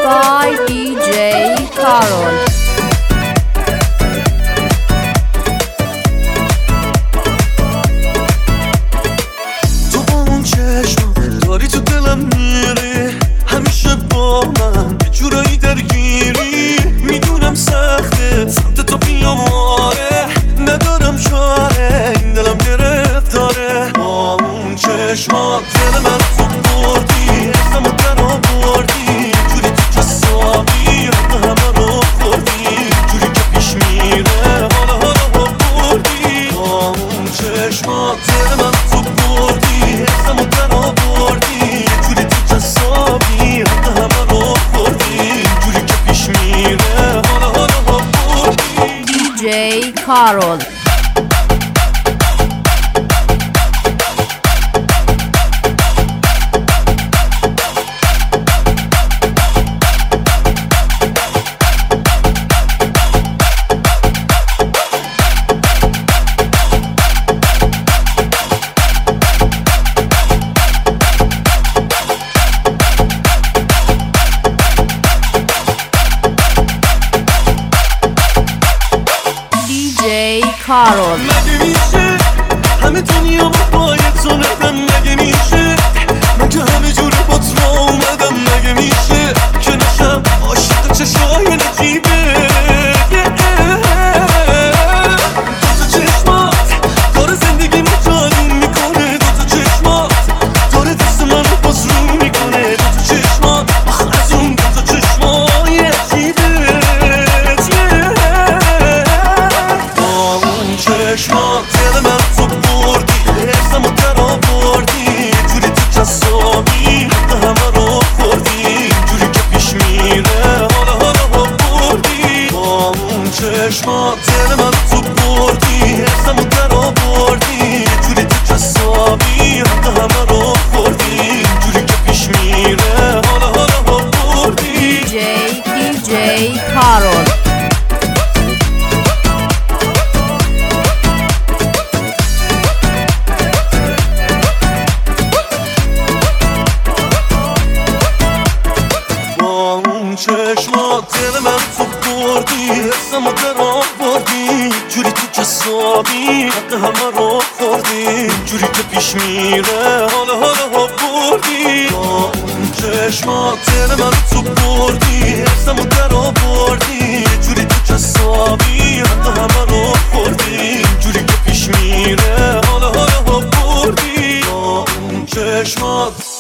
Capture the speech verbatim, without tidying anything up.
by دی جی کارول. تو با اون چشم داری تو دلم میری، همیشه با من یه جورایی درگیری. میدونم سخته سمت تو بیام، آره ندارم چاره، این دلم گرفتاره. با اون چشمات دل من تو بردی، اسمو در آوردی، جوری تو جسابی حتی همه رو خوردی، جوری که پیش میره حالا حالا بردی. با اون چشمات دل من تو بردی، اسمو در آوردی، جوری تو جسابی حتی همه رو خوردی، جوری که پیش میره حالا حالا بردی. دی جی کارول. دی جی کارول. مگه میشه همه دنیا با پای تو ندم؟ مگه میشه من که همه جور با تو اومدم؟ مگه میشه که نشم عاشق چشای نجیبه؟ دوتا چشمات داره زندگی رو جادو میکنه، دوتا چشمات داره دست من رو باز رو میکنه، دوتا چشمات آخ از اون دوتا چشمای عجیبه. چشمات دل من تو بردی، حسمو در آوردی، جوری تو جسابی حتی همه رو خوردی، جوری که پیش میره حالا حالا بردی. با اون چشمات دل من تو بردی، حسمو در آوردی، جوری تو جسابی حتی همه رو خوردی، جوری که پیش میره حالا حالا بردی. دی جی دی جی کارول. چشمات دل من تو بردی، حسمو در آوردی، جوری تو جسابی حق همه رو خوردی، جوری که پیش میره حالا حالا بردی. با اون چشمات دل من تو بردی، حسمو در آوردی، جوری تو جسابی حق همه رو خوردی، جوری که پیش میره حالا حالا بردی. با اون چشمات